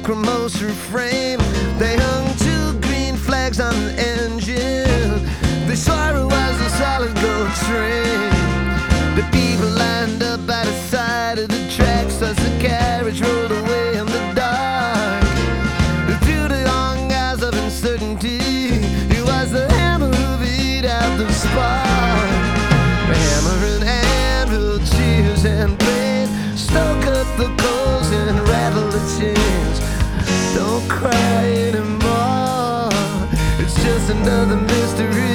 lacrimose frame. They hung two green flags on the engine. They swore it was a solid gold train. The people lined up by the side of the tracks as the carriage rolled away in the dark. Through the long hours of uncertainty, it was the hammer who beat out the spark. Hammer and anvil, cheers and blade, stoke up the coals and rattle the chains. Don't cry anymore, it's just another mystery.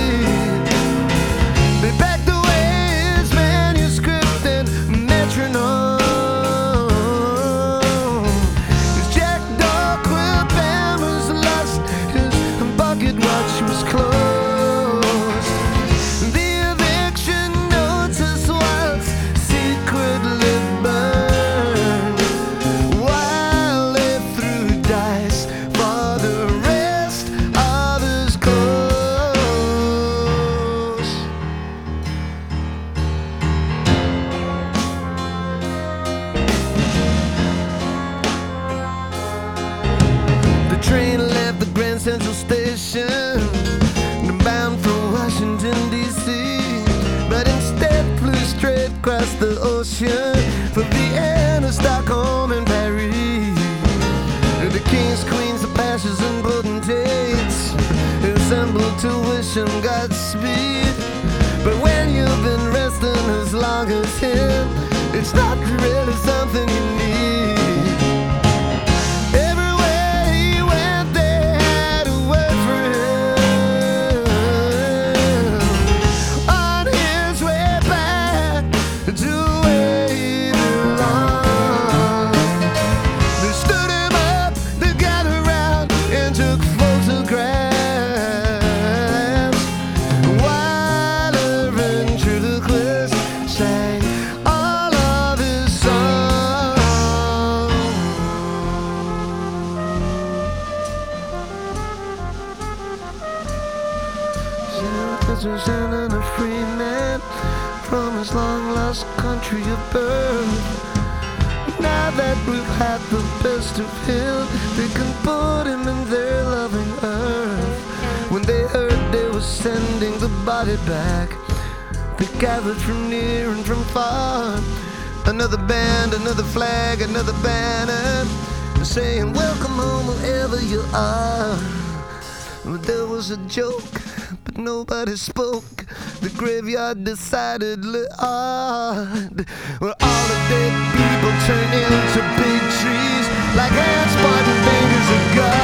They packed away his manuscript and metronome. His jackdaw quill pen was lost, his bucket watch was closed. The eviction notice was secretly burned while they threw dice for the rest of his clothes. The train left the Grand Central Station, bound for Washington, D.C., but instead flew straight across the ocean for Vienna, Stockholm, and Paris. The kings, queens, the pashas, and potentates assembled to wish him Godspeed. But when you've been resting as long as him, it's not really something you need. Everywhere he went, they had a word for him. On his way back to where he belonged, they stood him up, they gathered around and took photographs while a ventriloquist sang all of his songs. And a free man from his long lost country of birth. Now that we've had the best of him, they can put him in their loving earth. When they heard they were sending the body back, they gathered from near and from far. Another band, another flag, another banner, saying welcome home wherever you are. But there was a joke, but nobody spoke. The graveyard decidedly odd, where all the dead people turn into big trees, like ants pointing fingers at God.